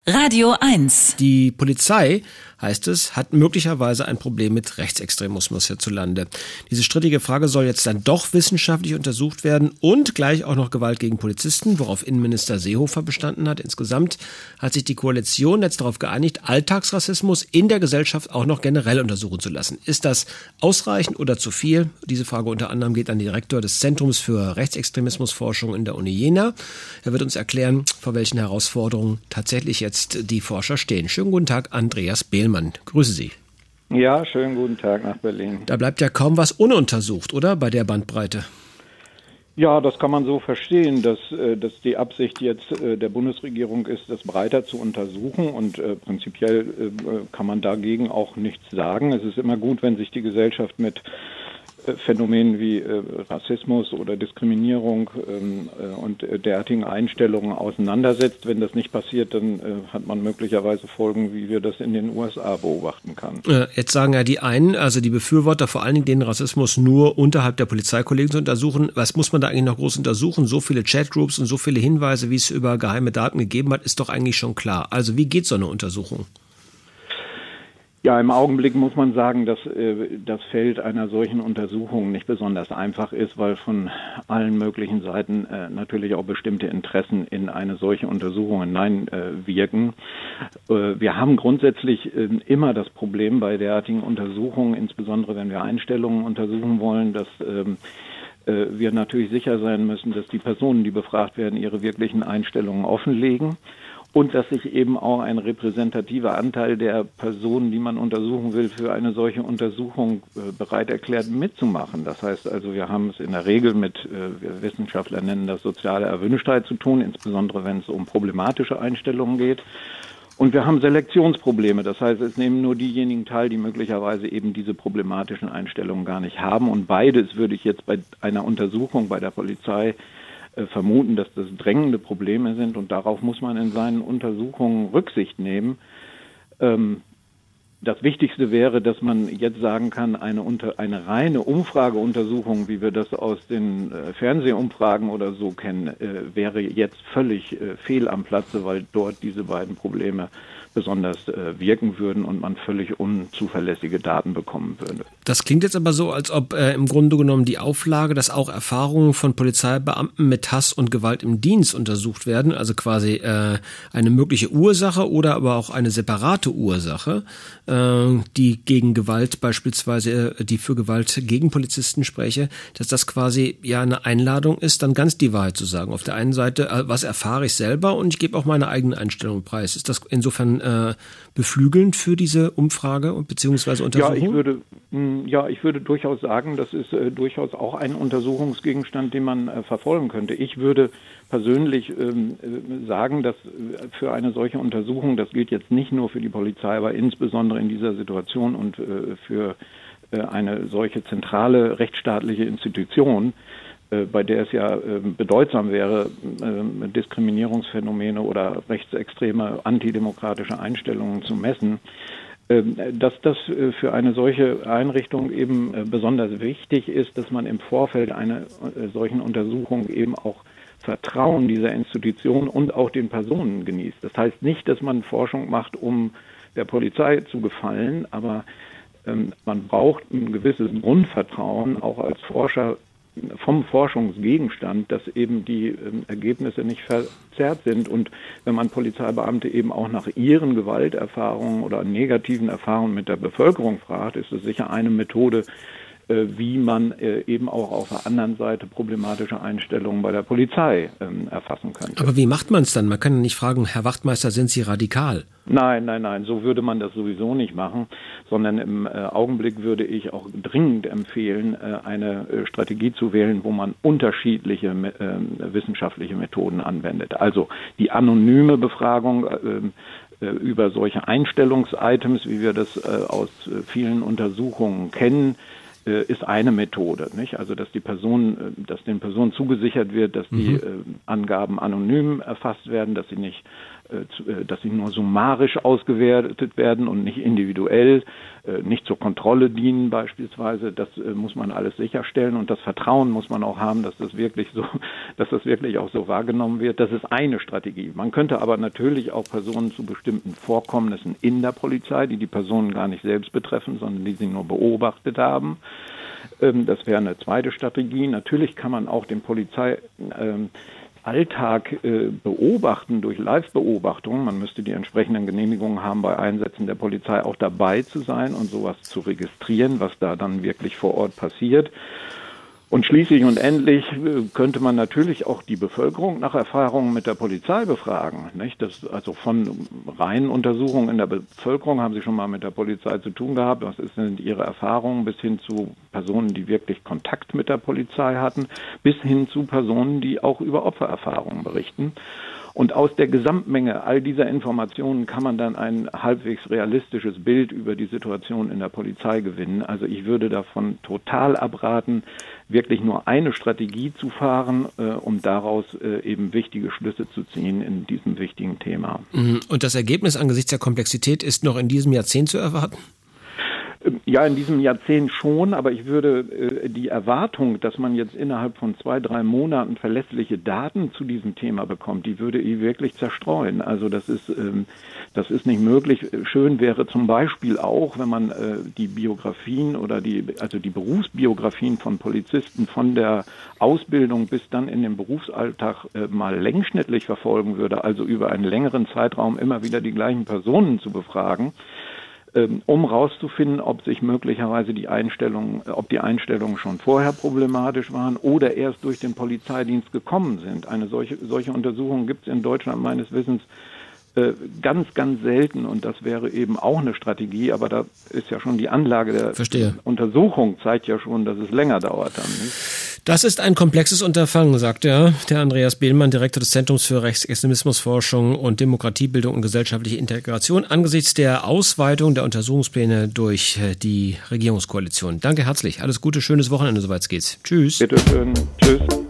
Radio 1. Die Polizei, heißt es, hat möglicherweise ein Problem mit Rechtsextremismus hierzulande. Diese strittige Frage soll jetzt dann doch wissenschaftlich untersucht werden und gleich auch noch Gewalt gegen Polizisten, worauf Innenminister Seehofer bestanden hat. Insgesamt hat sich die Koalition jetzt darauf geeinigt, Alltagsrassismus in der Gesellschaft auch noch generell untersuchen zu lassen. Ist das ausreichend oder zu viel? Diese Frage unter anderem geht an den Direktor des Zentrums für Rechtsextremismusforschung in der Uni Jena. Er wird uns erklären, vor welchen Herausforderungen tatsächlich jetzt die Forscher stehen. Schönen guten Tag, Andreas Behlmann. Grüße Sie. Ja, schönen guten Tag nach Berlin. Da bleibt ja kaum was ununtersucht, oder? Bei der Bandbreite. Ja, das kann man so verstehen, dass die Absicht jetzt der Bundesregierung ist, das breiter zu untersuchen und prinzipiell kann man dagegen auch nichts sagen. Es ist immer gut, wenn sich die Gesellschaft mit Phänomenen wie Rassismus oder Diskriminierung und derartigen Einstellungen auseinandersetzt. Wenn das nicht passiert, dann hat man möglicherweise Folgen, wie wir das in den USA beobachten kann. Jetzt sagen ja die einen, also die Befürworter, vor allen Dingen den Rassismus nur unterhalb der Polizeikollegen zu untersuchen. Was muss man da eigentlich noch groß untersuchen? So viele Chatgroups und so viele Hinweise, wie es über geheime Daten gegeben hat, ist doch eigentlich schon klar. Also wie geht so eine Untersuchung? Ja, im Augenblick muss man sagen, dass das Feld einer solchen Untersuchung nicht besonders einfach ist, weil von allen möglichen Seiten natürlich auch bestimmte Interessen in eine solche Untersuchung hineinwirken. Wir haben grundsätzlich immer das Problem bei derartigen Untersuchungen, insbesondere wenn wir Einstellungen untersuchen wollen, dass wir natürlich sicher sein müssen, dass die Personen, die befragt werden, ihre wirklichen Einstellungen offenlegen. Und dass sich eben auch ein repräsentativer Anteil der Personen, die man untersuchen will, für eine solche Untersuchung bereit erklärt, mitzumachen. Das heißt also, wir haben es in der Regel mit, wir Wissenschaftler nennen das soziale Erwünschtheit zu tun, insbesondere wenn es um problematische Einstellungen geht. Und wir haben Selektionsprobleme. Das heißt, es nehmen nur diejenigen teil, die möglicherweise eben diese problematischen Einstellungen gar nicht haben. Und beides würde ich jetzt bei einer Untersuchung bei der Polizei vermuten, dass das drängende Probleme sind und darauf muss man in seinen Untersuchungen Rücksicht nehmen. Das Wichtigste wäre, dass man jetzt sagen kann, eine reine Umfrageuntersuchung, wie wir das aus den Fernsehumfragen oder so kennen, wäre jetzt völlig fehl am Platze, weil dort diese beiden Probleme besonders wirken würden und man völlig unzuverlässige Daten bekommen würde. Das klingt jetzt aber so, als ob im Grunde genommen die Auflage, dass auch Erfahrungen von Polizeibeamten mit Hass und Gewalt im Dienst untersucht werden, also quasi eine mögliche Ursache oder aber auch eine separate Ursache, die gegen Gewalt beispielsweise, die für Gewalt gegen Polizisten spreche, dass das quasi ja eine Einladung ist, dann ganz die Wahrheit zu sagen. Auf der einen Seite, was erfahre ich selber und ich gebe auch meine eigene Einstellung preis. Ist das insofern beflügelnd für diese Umfrage bzw. Untersuchung? Ja, ich würde durchaus sagen, das ist durchaus auch ein Untersuchungsgegenstand, den man verfolgen könnte. Ich würde persönlich sagen, dass für eine solche Untersuchung, das gilt jetzt nicht nur für die Polizei, aber insbesondere in dieser Situation und für eine solche zentrale rechtsstaatliche Institution, bei der es ja bedeutsam wäre, Diskriminierungsphänomene oder rechtsextreme, antidemokratische Einstellungen zu messen, dass das für eine solche Einrichtung eben besonders wichtig ist, dass man im Vorfeld einer solchen Untersuchung eben auch Vertrauen dieser Institution und auch den Personen genießt. Das heißt nicht, dass man Forschung macht, um der Polizei zu gefallen, aber man braucht ein gewisses Grundvertrauen, auch als Forscher, vom Forschungsgegenstand, dass eben die Ergebnisse nicht verzerrt sind. Und wenn man Polizeibeamte eben auch nach ihren Gewalterfahrungen oder negativen Erfahrungen mit der Bevölkerung fragt, ist es sicher eine Methode, wie man eben auch auf der anderen Seite problematische Einstellungen bei der Polizei erfassen könnte. Aber wie macht man es dann? Man kann ja nicht fragen, Herr Wachtmeister, sind Sie radikal? Nein, so würde man das sowieso nicht machen, sondern im Augenblick würde ich auch dringend empfehlen, eine Strategie zu wählen, wo man unterschiedliche wissenschaftliche Methoden anwendet. Also die anonyme Befragung über solche Einstellungsitems, wie wir das aus vielen Untersuchungen kennen, ist eine Methode, nicht? Also dass den Personen zugesichert wird, dass die Angaben anonym erfasst werden, dass sie nicht dass sie nur summarisch ausgewertet werden und nicht individuell, nicht zur Kontrolle dienen beispielsweise. Das muss man alles sicherstellen und das Vertrauen muss man auch haben, dass das wirklich auch so wahrgenommen wird. Das ist eine Strategie. Man könnte aber natürlich auch Personen zu bestimmten Vorkommnissen in der Polizei, die Personen gar nicht selbst betreffen, sondern die sie nur beobachtet haben. Das wäre eine zweite Strategie. Natürlich kann man auch den Alltag beobachten durch Live-Beobachtung. Man müsste die entsprechenden Genehmigungen haben, bei Einsätzen der Polizei auch dabei zu sein und sowas zu registrieren, was da dann wirklich vor Ort passiert. Und schließlich und endlich könnte man natürlich auch die Bevölkerung nach Erfahrungen mit der Polizei befragen. Nicht? Also von reinen Untersuchungen in der Bevölkerung, haben Sie schon mal mit der Polizei zu tun gehabt? Was sind Ihre Erfahrungen bis hin zu Personen, die wirklich Kontakt mit der Polizei hatten, bis hin zu Personen, die auch über Opfererfahrungen berichten? Und aus der Gesamtmenge all dieser Informationen kann man dann ein halbwegs realistisches Bild über die Situation in der Polizei gewinnen. Also ich würde davon total abraten, wirklich nur eine Strategie zu fahren, um daraus eben wichtige Schlüsse zu ziehen in diesem wichtigen Thema. Und das Ergebnis angesichts der Komplexität ist noch in diesem Jahrzehnt zu erwarten? Ja, in diesem Jahrzehnt schon, aber ich würde die Erwartung, dass man jetzt innerhalb von 2-3 Monaten verlässliche Daten zu diesem Thema bekommt, die würde ich wirklich zerstreuen. Also das ist nicht möglich. Schön wäre zum Beispiel auch, wenn man die Biografien oder die Berufsbiografien von Polizisten von der Ausbildung bis dann in den Berufsalltag mal längsschnittlich verfolgen würde, also über einen längeren Zeitraum immer wieder die gleichen Personen zu befragen, um rauszufinden, ob sich möglicherweise die Einstellungen schon vorher problematisch waren oder erst durch den Polizeidienst gekommen sind. Eine solche Untersuchung gibt es in Deutschland meines Wissens ganz, ganz selten und das wäre eben auch eine Strategie, aber da ist ja schon die Anlage der Untersuchung zeigt ja schon, dass es länger dauert dann, nicht? Das ist ein komplexes Unterfangen, sagt der Andreas Behlmann, Direktor des Zentrums für Rechtsextremismusforschung und Demokratiebildung und gesellschaftliche Integration, angesichts der Ausweitung der Untersuchungspläne durch die Regierungskoalition. Danke herzlich. Alles Gute, schönes Wochenende, soweit es geht. Tschüss. Bitte schön. Tschüss.